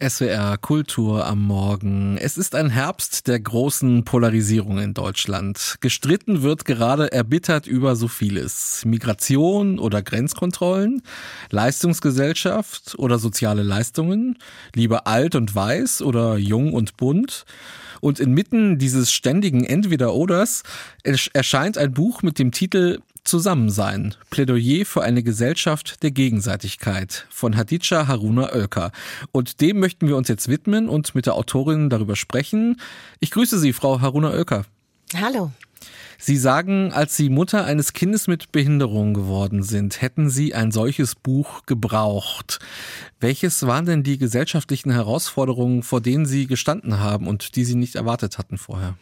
SWR Kultur am Morgen. Es ist ein Herbst der großen Polarisierung in Deutschland. Gestritten wird gerade erbittert über so vieles. Migration oder Grenzkontrollen, Leistungsgesellschaft oder soziale Leistungen, lieber alt und weiß oder jung und bunt. Und inmitten dieses ständigen Entweder-Oders erscheint ein Buch mit dem Titel Zusammensein. Plädoyer für eine Gesellschaft der Gegenseitigkeit von Hadija Haruna Oelker. Und dem möchten wir uns jetzt widmen und mit der Autorin darüber sprechen. Ich grüße Sie, Frau Haruna Oelker. Hallo. Sie sagen, als Sie Mutter eines Kindes mit Behinderung geworden sind, hätten Sie ein solches Buch gebraucht. Welches waren denn die gesellschaftlichen Herausforderungen, vor denen Sie gestanden haben und die Sie nicht erwartet hatten vorher?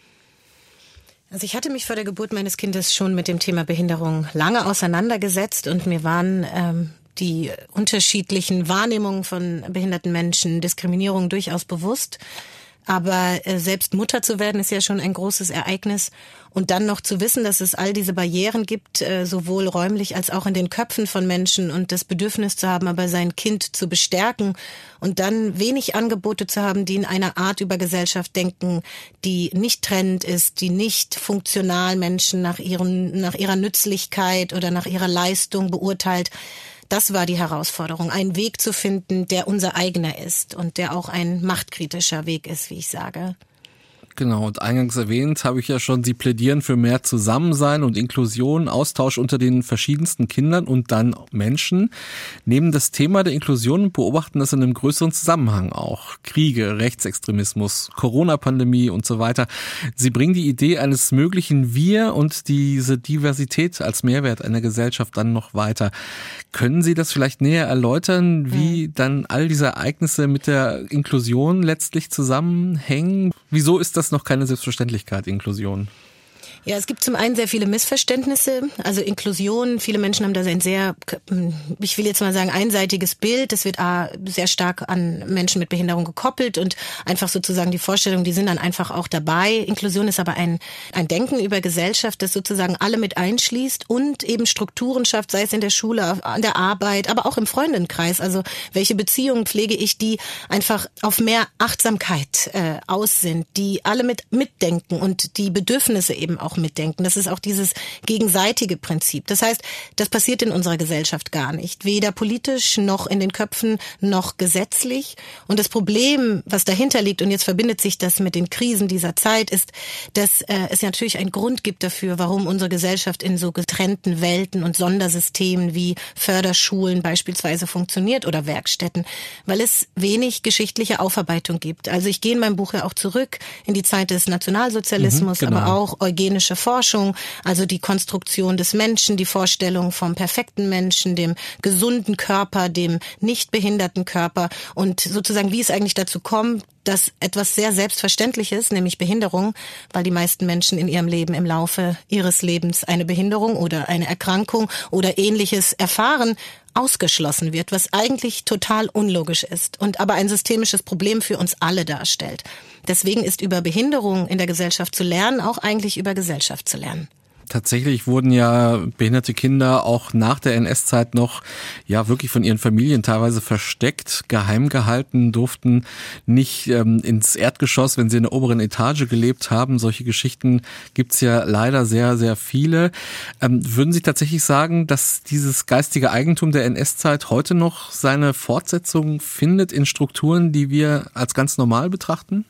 Also ich hatte mich vor der Geburt meines Kindes schon mit dem Thema Behinderung lange auseinandergesetzt und mir waren die unterschiedlichen Wahrnehmungen von behinderten Menschen, Diskriminierung durchaus bewusst. Aber selbst Mutter zu werden ist ja schon ein großes Ereignis. Und dann noch zu wissen, dass es all diese Barrieren gibt, sowohl räumlich als auch in den Köpfen von Menschen und das Bedürfnis zu haben, aber sein Kind zu bestärken und dann wenig Angebote zu haben, die in einer Art über Gesellschaft denken, die nicht trennend ist, die nicht funktional Menschen nach ihrer Nützlichkeit oder nach ihrer Leistung beurteilt. Das war die Herausforderung, einen Weg zu finden, der unser eigener ist und der auch ein machtkritischer Weg ist, wie ich sage. Genau, und eingangs erwähnt habe ich ja schon, Sie plädieren für mehr Zusammensein und Inklusion, Austausch unter den verschiedensten Kindern und dann Menschen. Nehmen das Thema der Inklusion und beobachten das in einem größeren Zusammenhang auch. Kriege, Rechtsextremismus, Corona-Pandemie und so weiter. Sie bringen die Idee eines möglichen Wir und diese Diversität als Mehrwert einer Gesellschaft dann noch weiter. Können Sie das vielleicht näher erläutern, wie dann all diese Ereignisse mit der Inklusion letztlich zusammenhängen? Wieso ist das noch keine Selbstverständlichkeit, Inklusion? Ja, es gibt zum einen sehr viele Missverständnisse, also Inklusion. Viele Menschen haben da ein sehr, ich will jetzt mal sagen, einseitiges Bild. Das wird sehr stark an Menschen mit Behinderung gekoppelt und einfach sozusagen die Vorstellung, die sind dann einfach auch dabei. Inklusion ist aber ein Denken über Gesellschaft, das sozusagen alle mit einschließt und eben Strukturen schafft, sei es in der Schule, an der Arbeit, aber auch im Freundinnenkreis. Also welche Beziehungen pflege ich, die einfach auf mehr Achtsamkeit aus sind, die alle mitdenken und die Bedürfnisse eben auch mitdenken. Das ist auch dieses gegenseitige Prinzip. Das heißt, das passiert in unserer Gesellschaft gar nicht. Weder politisch noch in den Köpfen noch gesetzlich. Und das Problem, was dahinter liegt, und jetzt verbindet sich das mit den Krisen dieser Zeit, ist, dass es ja natürlich einen Grund gibt dafür, warum unsere Gesellschaft in so getrennten Welten und Sondersystemen wie Förderschulen beispielsweise funktioniert oder Werkstätten, weil es wenig geschichtliche Aufarbeitung gibt. Also ich gehe in meinem Buch ja auch zurück in die Zeit des Nationalsozialismus, genau. Aber auch eugenische Forschung, also die Konstruktion des Menschen, die Vorstellung vom perfekten Menschen, dem gesunden Körper, dem nicht behinderten Körper und sozusagen, wie es eigentlich dazu kommt, dass etwas sehr Selbstverständliches, nämlich Behinderung, weil die meisten Menschen in ihrem Leben im Laufe ihres Lebens eine Behinderung oder eine Erkrankung oder Ähnliches erfahren, ausgeschlossen wird, was eigentlich total unlogisch ist und aber ein systemisches Problem für uns alle darstellt. Deswegen ist über Behinderung in der Gesellschaft zu lernen, auch eigentlich über Gesellschaft zu lernen. Tatsächlich wurden ja behinderte Kinder auch nach der NS-Zeit noch wirklich von ihren Familien teilweise versteckt, geheim gehalten, durften nicht ins Erdgeschoss, wenn sie in der oberen Etage gelebt haben. Solche Geschichten gibt's ja leider sehr, sehr viele. Würden Sie tatsächlich sagen, dass dieses geistige Eigentum der NS-Zeit heute noch seine Fortsetzung findet in Strukturen, die wir als ganz normal betrachten?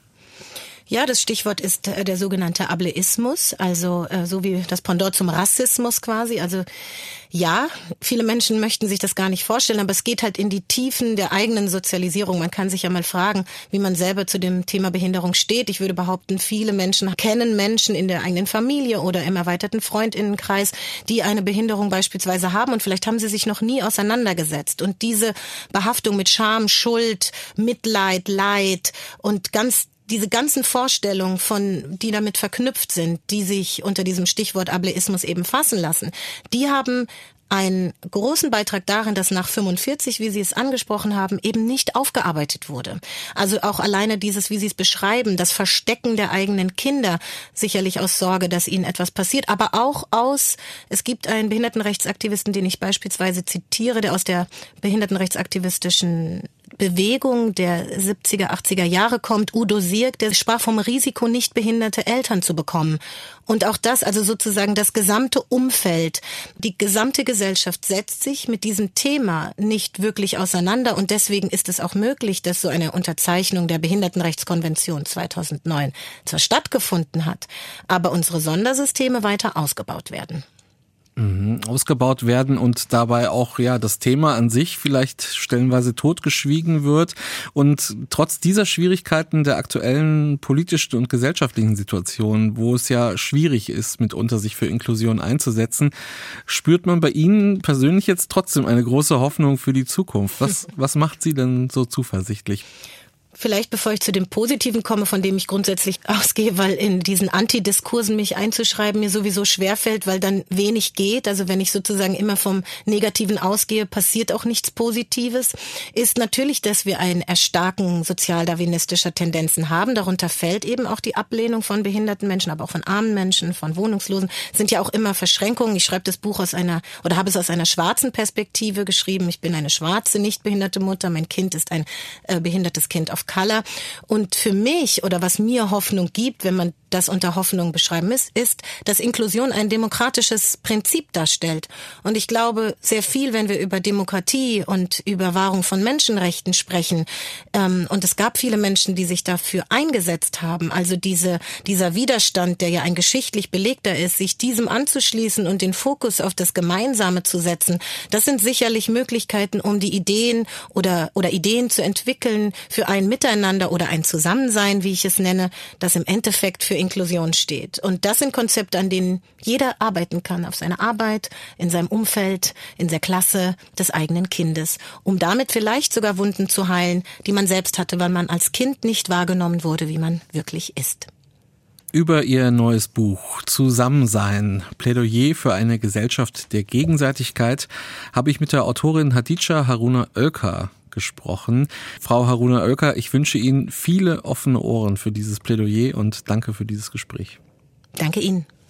Ja, das Stichwort ist der sogenannte Ableismus, also so wie das Pendant zum Rassismus quasi. Also ja, viele Menschen möchten sich das gar nicht vorstellen, aber es geht halt in die Tiefen der eigenen Sozialisierung. Man kann sich ja mal fragen, wie man selber zu dem Thema Behinderung steht. Ich würde behaupten, viele Menschen kennen Menschen in der eigenen Familie oder im erweiterten Freundinnenkreis, die eine Behinderung beispielsweise haben und vielleicht haben sie sich noch nie auseinandergesetzt. Und diese Behaftung mit Scham, Schuld, Mitleid, Leid und diese ganzen Vorstellungen die damit verknüpft sind, die sich unter diesem Stichwort Ableismus eben fassen lassen, die haben einen großen Beitrag darin, dass nach 45, wie Sie es angesprochen haben, eben nicht aufgearbeitet wurde. Also auch alleine dieses, wie Sie es beschreiben, das Verstecken der eigenen Kinder, sicherlich aus Sorge, dass ihnen etwas passiert, aber auch es gibt einen Behindertenrechtsaktivisten, den ich beispielsweise zitiere, der aus der behindertenrechtsaktivistischen Bewegung der 70er, 80er Jahre kommt. Udo Sierk, der sprach vom Risiko, nicht behinderte Eltern zu bekommen. Und auch das, also sozusagen das gesamte Umfeld, die gesamte Gesellschaft setzt sich mit diesem Thema nicht wirklich auseinander. Und deswegen ist es auch möglich, dass so eine Unterzeichnung der Behindertenrechtskonvention 2009 zwar stattgefunden hat, aber unsere Sondersysteme weiter ausgebaut werden. Ausgebaut werden und dabei auch das Thema an sich vielleicht stellenweise totgeschwiegen wird. Und trotz dieser Schwierigkeiten der aktuellen politischen und gesellschaftlichen Situation, wo es ja schwierig ist, mitunter sich für Inklusion einzusetzen, spürt man bei Ihnen persönlich jetzt trotzdem eine große Hoffnung für die Zukunft. Was macht Sie denn so zuversichtlich? Vielleicht bevor ich zu dem Positiven komme, von dem ich grundsätzlich ausgehe, weil in diesen Antidiskursen mich einzuschreiben mir sowieso schwerfällt, weil dann wenig geht. Also wenn ich sozusagen immer vom Negativen ausgehe, passiert auch nichts Positives, ist natürlich, dass wir ein Erstarken sozialdarwinistischer Tendenzen haben. Darunter fällt eben auch die Ablehnung von behinderten Menschen, aber auch von armen Menschen, von Wohnungslosen. Es sind ja auch immer Verschränkungen. Ich schreibe das Buch habe es aus einer schwarzen Perspektive geschrieben. Ich bin eine schwarze, nicht behinderte Mutter. Mein Kind ist ein behindertes Kind auf Color. Und für mich oder was mir Hoffnung gibt, wenn man das unter Hoffnung beschreiben ist, dass Inklusion ein demokratisches Prinzip darstellt. Und ich glaube sehr viel, wenn wir über Demokratie und über Wahrung von Menschenrechten sprechen. Und es gab viele Menschen, die sich dafür eingesetzt haben. Also dieser Widerstand, der ja ein geschichtlich belegter ist, sich diesem anzuschließen und den Fokus auf das Gemeinsame zu setzen, das sind sicherlich Möglichkeiten, um die Ideen oder Ideen zu entwickeln für ein Miteinander oder ein Zusammensein, wie ich es nenne, das im Endeffekt für Inklusion steht. Und das sind Konzepte, an denen jeder arbeiten kann, auf seiner Arbeit, in seinem Umfeld, in der Klasse des eigenen Kindes, um damit vielleicht sogar Wunden zu heilen, die man selbst hatte, weil man als Kind nicht wahrgenommen wurde, wie man wirklich ist. Über ihr neues Buch Zusammensein, Plädoyer für eine Gesellschaft der Gegenseitigkeit, habe ich mit der Autorin Hatice Haruna Oelker gesprochen. Frau Haruna Oelker, ich wünsche Ihnen viele offene Ohren für dieses Plädoyer und danke für dieses Gespräch. Danke Ihnen.